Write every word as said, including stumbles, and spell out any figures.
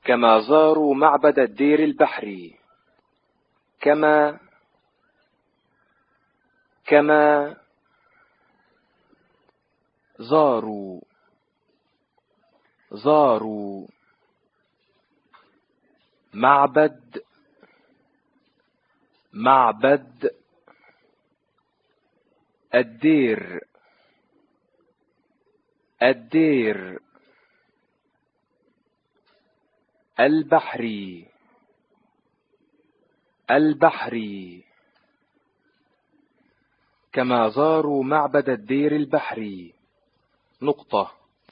كما زاروا معبد الدير البحري. كما كما زاروا زاروا معبد معبد الدير الدير البحري البحري. كما زاروا معبد الدير البحري. نقطة.